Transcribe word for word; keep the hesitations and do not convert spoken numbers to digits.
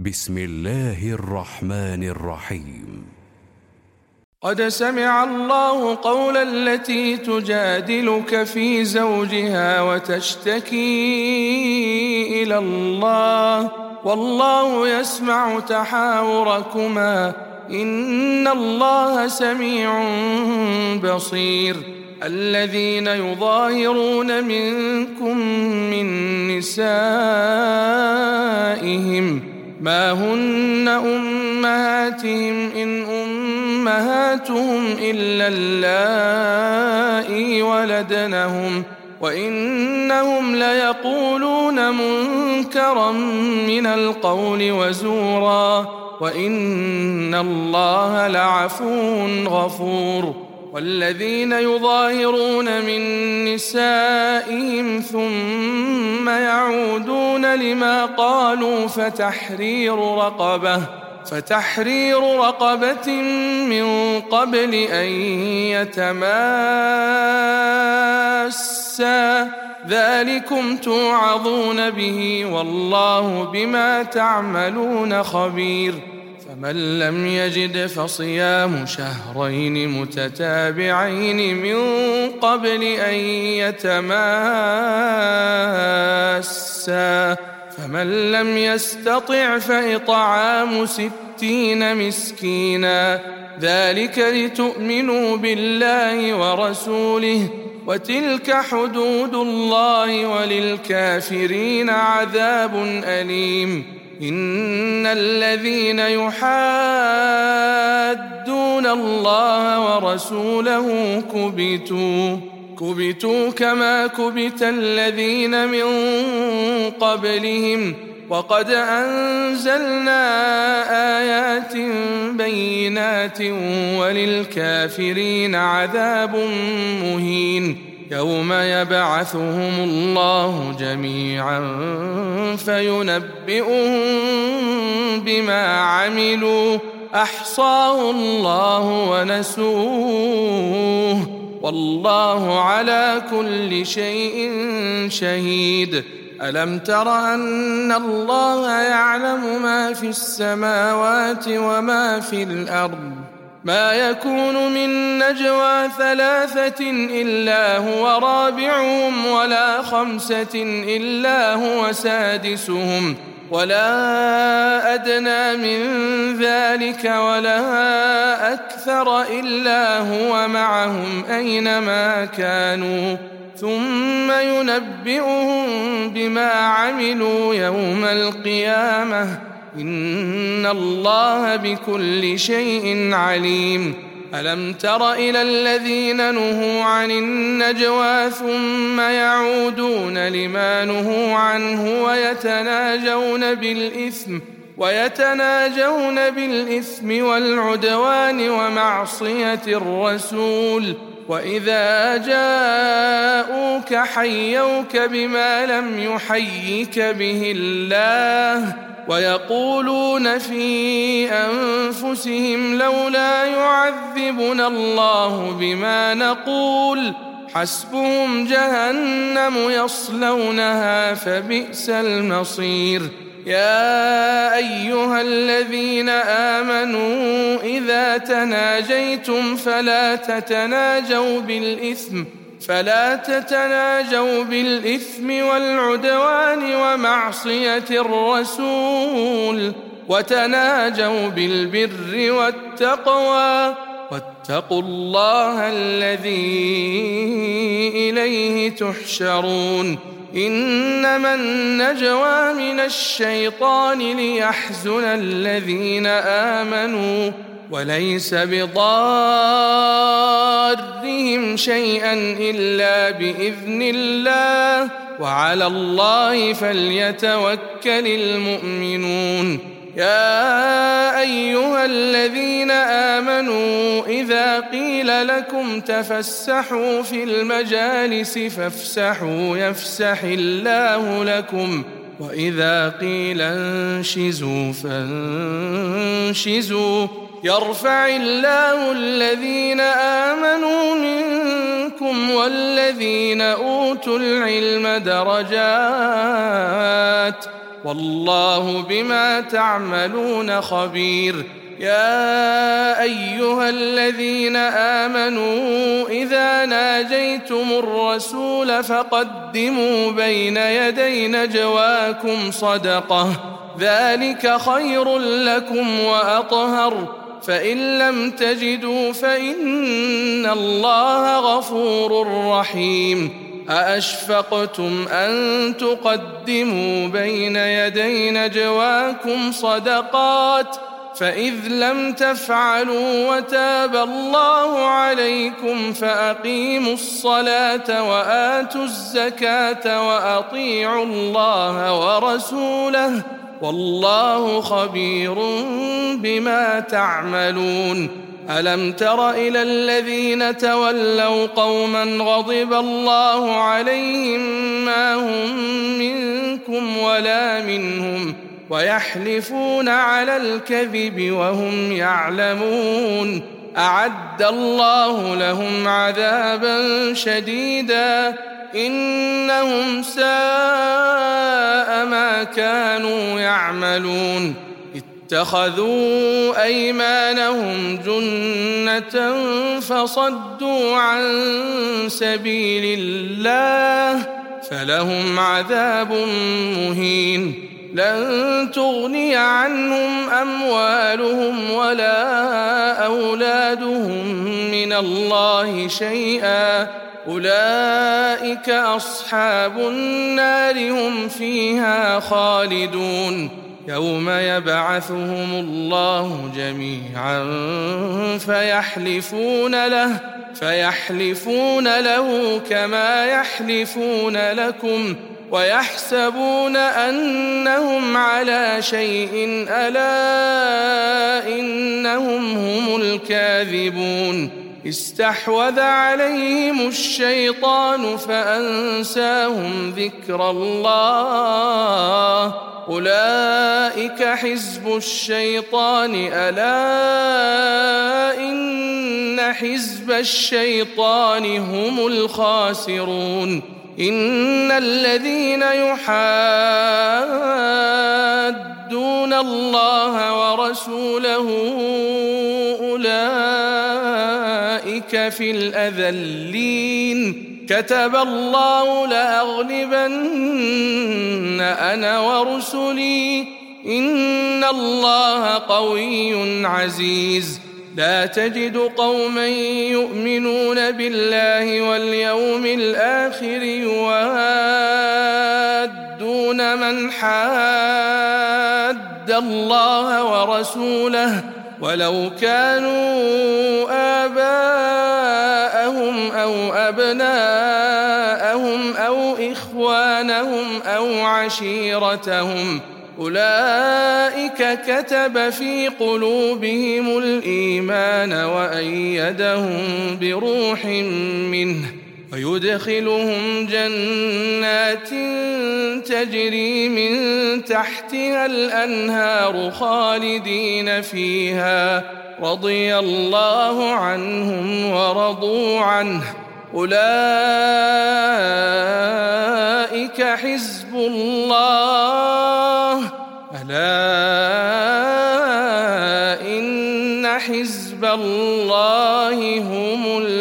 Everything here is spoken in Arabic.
بسم الله الرحمن الرحيم. قد سمع الله قول التي تجادلك في زوجها وتشتكي إلى الله والله يسمع تحاوركما إن الله سميع بصير. الذين يظاهرون منكم من نسائهم ما هن أمهاتهم إن أمهاتهم إلا اللائي ولدنهم وإنهم ليقولون منكرا من القول وزورا وإن الله لعفو غفور. والذين يظاهرون من نسائهم ثم يعودون لما قالوا فتحرير رقبة فتحرير رقبة من قبل أن يتماسا ذلكم توعظون به والله بما تعملون خبير. فمن لم يجد فصيام شهرين متتابعين من قبل أن يتماسا فمن لم يستطع فإطعام ستين مسكينا ذلك لتؤمنوا بالله ورسوله وتلك حدود الله وللكافرين عذاب أليم. إن الذين يحادون الله ورسوله كبتوا كبتوا كما كبت الذين من قبلهم وقد أنزلنا آيات بينات وللكافرين عذاب مهين. يوم يبعثهم الله جميعا فينبئهم بما عملوا أحصاه الله ونسوه والله على كل شيء شهيد. ألم تر أن الله يعلم ما في السماوات وما في الأرض ما يكون من نجوى ثلاثة إلا هو رابعهم ولا خمسة إلا هو سادسهم ولا أدنى من ذلك ولا أكثر إلا هو معهم أينما كانوا ثم ينبئهم بما عملوا يوم القيامة إن الله بكل شيء عليم. ألم تر إلى الذين نهوا عن النجوى ثم يعودون لما نهوا عنه ويتناجون بالإثم ويتناجون بالإثم والعدوان ومعصية الرسول وإذا جاءوك حيوك بما لم يحيك به الله ويقولون في أنفسهم لولا يعذبنا الله بما نقول حسبهم جهنم يصلونها فبئس المصير. يا أيها الذين آمنوا إذا تناجيتم فلا تتناجوا بالإثم فلا تتناجوا بالإثم والعدوان ومعصية الرسول وتناجوا بالبر والتقوى واتقوا الله الذي إليه تحشرون. إنما النجوى من الشيطان ليحزن الذين آمنوا وليس بضارهم شيئا إلا بإذن الله وعلى الله فليتوكل المؤمنون. يا أيها الذين آمنوا إذا قيل لكم تفسحوا في المجالس فافسحوا يفسح الله لكم وإذا قيل انشزوا فانشزوا يرفع الله الذين آمنوا منكم والذين أوتوا العلم درجات والله بما تعملون خبير. يا أيها الذين آمنوا إذا ناجيتم الرسول فقدموا بين يدي نجواكم صدقة، ذلك خير لكم وأطهر، فإن لم تجدوا فإن الله غفور رحيم. أأشفقتم أن تقدموا بين يدي نجواكم صدقات فإذ لم تفعلوا وتاب الله عليكم فأقيموا الصلاة وآتوا الزكاة وأطيعوا الله ورسوله والله خبير بما تعملون. ألم تر إلى الذين تولوا قوما غضب الله عليهم ما هم منكم ولا منهم ويحلفون على الكذب وهم يعلمون، أعد الله لهم عذابا شديدا إنهم ساء ما كانوا يعملون. اتخذوا أيمانهم جنة فصدوا عن سبيل الله فلهم عذاب مهين. لن تغني عنهم أموالهم ولا أولادهم من الله شيئا، أولئك أصحاب النار هم فيها خالدون. يوم يبعثهم الله جميعا فيحلفون له فيحلفون له كما يحلفون لكم ويحسبون أنهم على شيء ألا إنهم هم الكاذبون. استحوذ عليهم الشيطان فأنساهم ذكر الله، أولئك حزب الشيطان ألا إن حزب الشيطان هم الخاسرون. إن الذين يحادون الله ورسوله أولئك في الأذلين. كتب الله لأغلبن أنا ورسلي إن الله قوي عزيز. لا تجد قوما يؤمنون بالله واليوم الآخر يوادون من حاد الله ورسوله ولو كانوا آباءهم أو أبناءهم أو إخوانهم أو عشيرتهم، أولئك كتب في قلوبهم الإيمان وأيدهم بروح منه ويدخلهم جنات تجري من تحتها الأنهار خالدين فيها، رضي الله عنهم ورضوا عنه، أولئك حزب الله، ألا إن حزب الله هم